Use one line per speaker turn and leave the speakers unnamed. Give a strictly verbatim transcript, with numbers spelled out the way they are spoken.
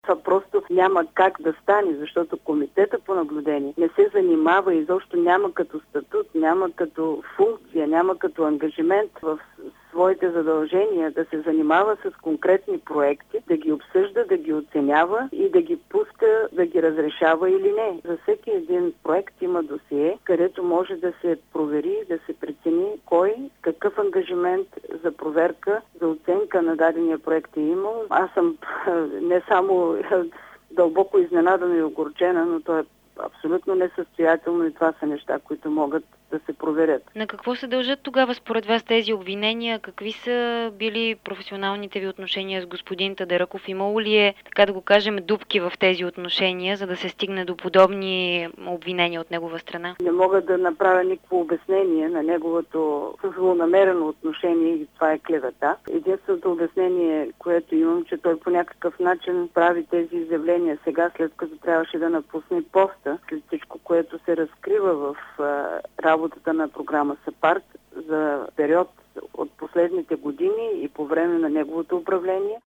Това просто няма как да стане, защото комитета по наблюдение не се занимава, изобщо няма като статут, няма като функция, няма като ангажимент в своите задължения да се занимава с конкретни проекти, да ги обсъжда, да ги оценява и да ги пуска, да ги разрешава или не. За всеки един проект има досие, където може да се провери, да се прецени кой, какъв ангажимент за проверка, за оценка на дадения проект е имал. Аз съм не само дълбоко изненадана и огорчена, но то е абсолютно несъстоятелно и това са неща, които могат да се проверят.
На какво се дължат тогава според вас тези обвинения? Какви са били професионалните ви отношения с господин Тадаръков? Имало ли е, така да го кажем, дупки в тези отношения, за да се стигне до подобни обвинения от негова страна?
Не мога да направя никакво обяснение на неговото злонамерено отношение и това е клевета. Единственото обяснение, което имам, че той по някакъв начин прави тези изявления сега, след като трябваше да напусне поста, след всичко, което се разкрива в работа работата на програма САПАРД за период от последните години и по време на неговото управление.